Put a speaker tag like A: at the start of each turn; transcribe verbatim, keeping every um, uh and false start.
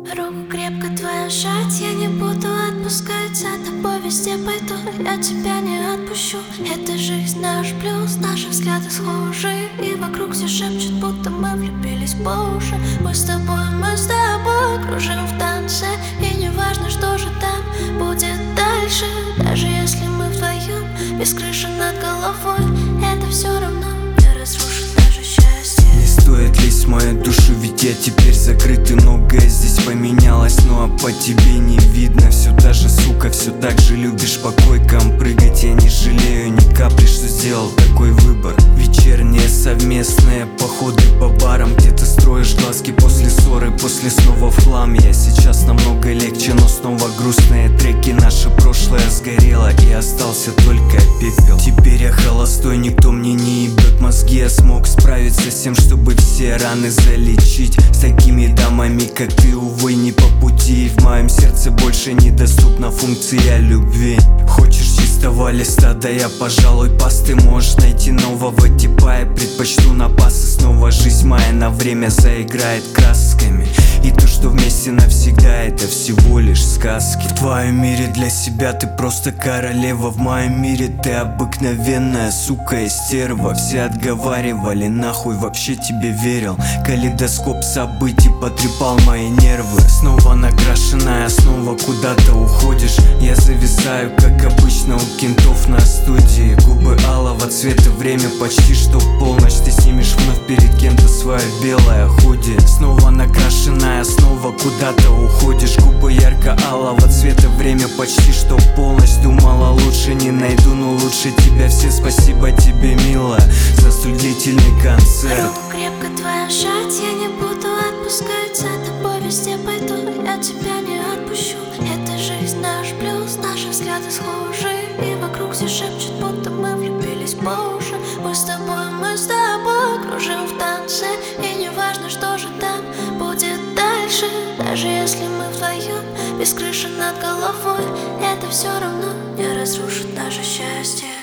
A: Руку крепко твою сжать, я не буду отпускать. За тобой везде пойду, я тебя не отпущу. Это жизнь наш плюс, наши взгляды схожи. И вокруг все шепчут, будто мы влюбились по уши. Мы с тобой, мы с тобой кружим в танце. И не важно, что же там будет дальше. Даже если мы вдвоем, без крыши над головой, это все равно не разрушит наше счастье.
B: Не стоит лезть в мою душу, ведь я теперь закрыт. И многое здесь поменялось, ну а по тебе не видно. Все та же, сука, все так же любишь по койкам прыгать. Я не жалею ни капли, что сделал такой выбор. Вечерние совместные походы по барам, где ты строишь глазки после ссоры, после снова в хлам. Я сейчас намного легче, но снова грустные треки. Наше прошлое сгорело и остался только пепел. Теперь я холостой, никто мне не ебет мозги. Я смог справиться с тем, чтобы все раны залечить. С такими дамами, как ты, увы, не по пути. И в моем сердце больше недоступна функция любви. Хочешь чистого листа, да я, пожалуй, пасты. Можешь найти нового типа, я предпочту на пас. И снова жизнь моя на время заиграет красками. И то, что вместе навсегда, это всего лишь сказки. В твоем мире для себя ты просто королева. В моем мире ты обыкновенная сука и стерва. Все отговаривали, нахуй вообще тебе верил. Калейдоскоп событий потрепал мои нервы. Снова накрашенная, снова куда-то уходишь. Я зависаю, как обычно у кентов на студии. Губы алого цвета, время почти что полночь. Ты снимешь вновь перед кем-то свое белое худи. Снова накрашенная, снова куда-то уходишь. Губы ярко-алого цвета, время почти что полночь. Думала, лучше не найду, но лучше тебя все. Спасибо тебе, милая, за столь длительный концерт.
A: Руку крепко твою сжать, я не буду отпускать. За тобой везде пойду, я тебя не отпущу. Это жизнь наш плюс, наши взгляды схожи. И вокруг все шепчут, будто мы влюбились по уши. Мы с тобой, мы с тобой кружим в танце. И не важно, что же там будет дальше. Даже если мы вдвоем, без крыши над головой, это все равно не разрушит наше счастье.